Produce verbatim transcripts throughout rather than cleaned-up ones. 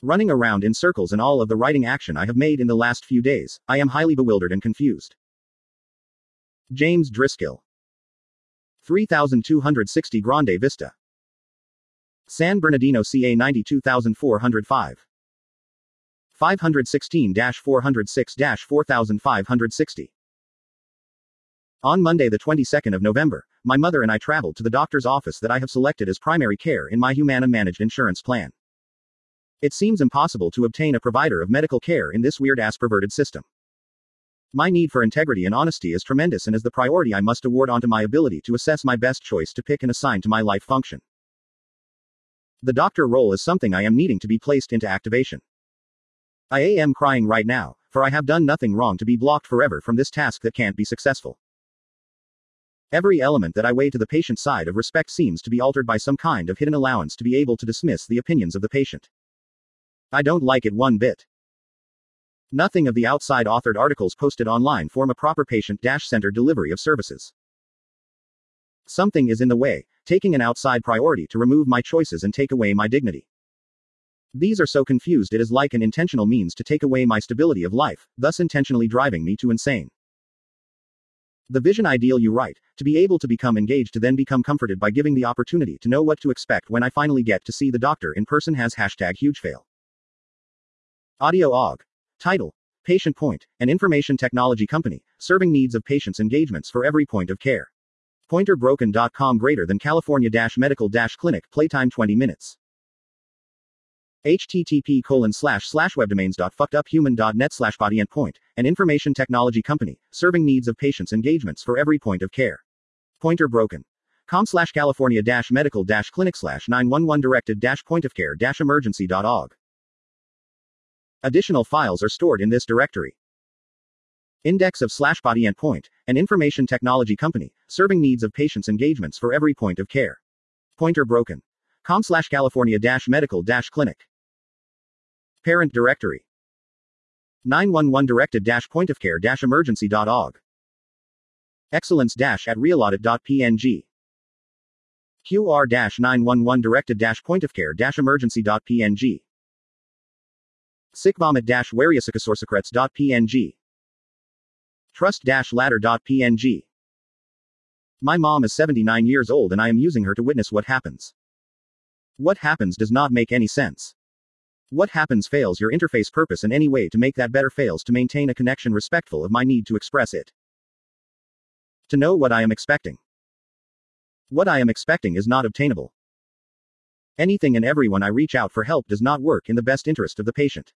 Running around in circles in all of the writing action I have made in the last few days, I am highly bewildered and confused. James Driscoll. three thousand two hundred sixty Grande Vista. San Bernardino C A ninety-two thousand four hundred five. five sixteen dash four oh six dash four thousand five hundred sixty. On Monday the twenty-second of November, my mother and I traveled to the doctor's office that I have selected as primary care in my Humana managed insurance plan. It seems impossible to obtain a provider of medical care in this weird-ass perverted system. My need for integrity and honesty is tremendous and is the priority I must award onto my ability to assess my best choice to pick and assign to my life function. The doctor role is something I am needing to be placed into activation. I am crying right now, for I have done nothing wrong to be blocked forever from this task that can't be successful. Every element that I weigh to the patient's side of respect seems to be altered by some kind of hidden allowance to be able to dismiss the opinions of the patient. I don't like it one bit. Nothing of the outside authored articles posted online form a proper patient-centered delivery of services. Something is in the way, taking an outside priority to remove my choices and take away my dignity. These are so confused it is like an intentional means to take away my stability of life, thus intentionally driving me to insane. The vision ideal you write, to be able to become engaged to then become comforted by giving the opportunity to know what to expect when I finally get to see the doctor in person has hashtag huge fail. Audio O G. Title. Patient Point, an information technology company, serving needs of patients' engagements for every point of care. Pointer broken dot com greater than California-medical-clinic, playtime twenty minutes. http colon slash slash webdomains.fuckeduphuman.net slash bodyandpoint, an information technology company, serving needs of patients' engagements for every point of care. Pointer broken. com slash California dash medical dash clinic slash nine one one directed dash point of care dash emergency dot org. Additional files are stored in this directory. Index of slash body and point, an information technology company, serving needs of patients' engagements for every point of care. Pointer broken. com slash California dash medical dash clinic. Parent directory. nine one one directed dash point of care dash emergency dot org. Excellence dash at realaudit dot p n g. Q R dash nine one one directed dash point of care dash emergency dot p n g. Sickvomit dash wariasacasorsecrets dot p n g. Trust dash ladder dot p n g. My mom is seventy-nine years old and I am using her to witness what happens. What happens does not make any sense. What happens fails your interface purpose, and any way to make that better fails to maintain a connection respectful of my need to express it. To know what I am expecting. What I am expecting is not obtainable. Anything and everyone I reach out for help does not work in the best interest of the patient.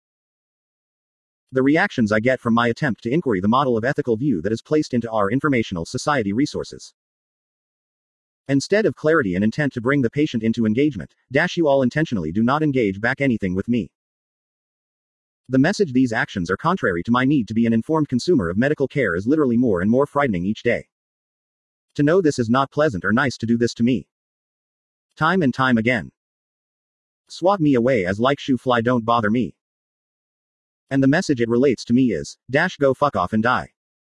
The reactions I get from my attempt to inquiry the model of ethical view that is placed into our informational society resources. Instead of clarity and intent to bring the patient into engagement, dash you all intentionally do not engage back anything with me. The message these actions are contrary to my need to be an informed consumer of medical care is literally more and more frightening each day. To know this is not pleasant or nice to do this to me. Time and time again. Swat me away as like shoo fly don't bother me. And the message it relates to me is, dash go fuck off and die.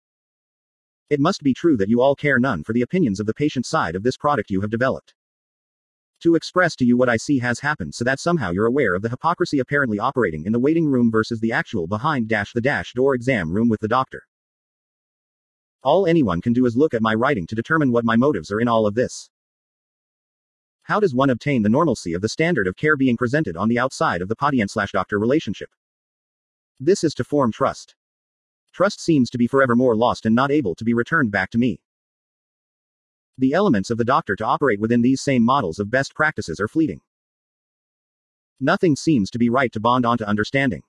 It must be true that you all care none for the opinions of the patient side of this product you have developed. To express to you what I see has happened so that somehow you're aware of the hypocrisy apparently operating in the waiting room versus the actual behind dash the dash door exam room with the doctor. All anyone can do is look at my writing to determine what my motives are in all of this. How does one obtain the normalcy of the standard of care being presented on the outside of the patient-slash-doctor relationship? This is to form trust. Trust seems to be forevermore lost and not able to be returned back to me. The elements of the doctor to operate within these same models of best practices are fleeting. Nothing seems to be right to bond onto understanding.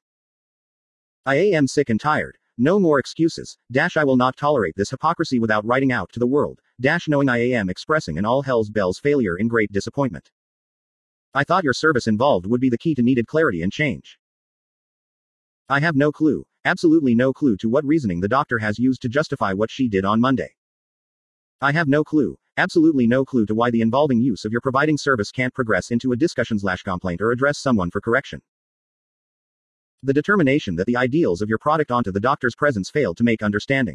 I am sick and tired. No more excuses. Dash I will not tolerate this hypocrisy without writing out to the world. Dash knowing I am expressing an all hell's bells failure in great disappointment. I thought your service involved would be the key to needed clarity and change. I have no clue, absolutely no clue to what reasoning the doctor has used to justify what she did on Monday. I have no clue, absolutely no clue to why the involving use of your providing service can't progress into a discussion/complaint or address someone for correction. The determination that the ideals of your product onto the doctor's presence failed to make understanding.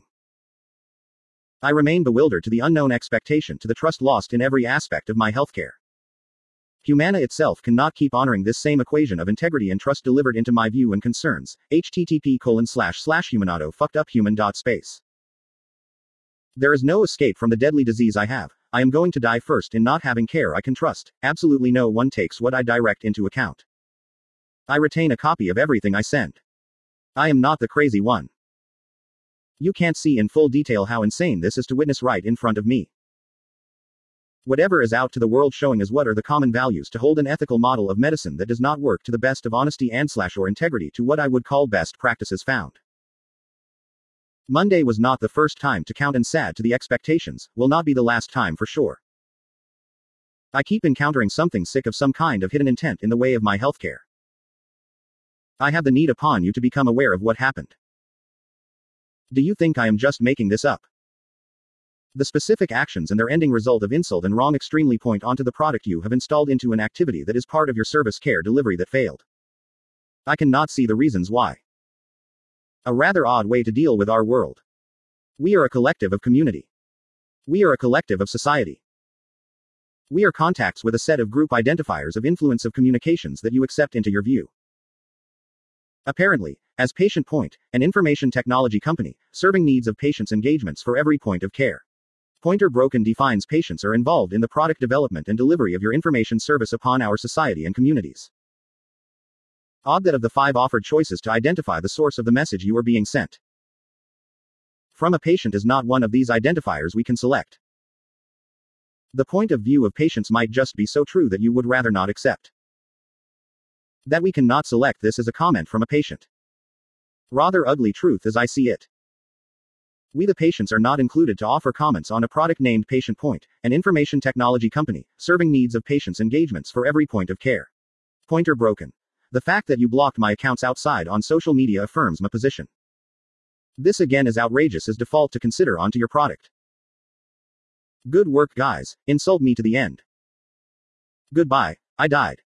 I remain bewildered to the unknown expectation to the trust lost in every aspect of my healthcare. Humana itself cannot keep honoring this same equation of integrity and trust delivered into my view and concerns. Http colon slash slash humanado fucked up human dot space. There is no escape from the deadly disease I have. I am going to die first in not having care I can trust. Absolutely no one takes what I direct into account. I retain a copy of everything I send. I am not the crazy one. You can't see in full detail how insane this is to witness right in front of me. Whatever is out to the world showing us what are the common values to hold an ethical model of medicine that does not work to the best of honesty and slash or integrity to what I would call best practices found. Monday was not the first time to count and sad to the expectations, will not be the last time for sure. I keep encountering something sick of some kind of hidden intent in the way of my healthcare. I have the need upon you to become aware of what happened. Do you think I am just making this up? The specific actions and their ending result of insult and wrong extremely point onto the product you have installed into an activity that is part of your service care delivery that failed. I cannot see the reasons why. A rather odd way to deal with our world. We are a collective of community. We are a collective of society. We are contacts with a set of group identifiers of influence of communications that you accept into your view. Apparently, as Patient Point, an information technology company, serving needs of patients' engagements for every point of care. Pointer Broken defines patients are involved in the product development and delivery of your information service upon our society and communities. Odd that of the five offered choices to identify the source of the message you are being sent from a patient is not one of these identifiers we can select. The point of view of patients might just be so true that you would rather not accept. That we cannot select this as a comment from a patient. Rather ugly truth as I see it. We the patients are not included to offer comments on a product named Patient Point, an information technology company, serving needs of patients' engagements for every point of care. Pointer Broken. The fact that you blocked my accounts outside on social media affirms my position. This again is outrageous as default to consider onto your product. Good work guys, insult me to the end. Goodbye, I died.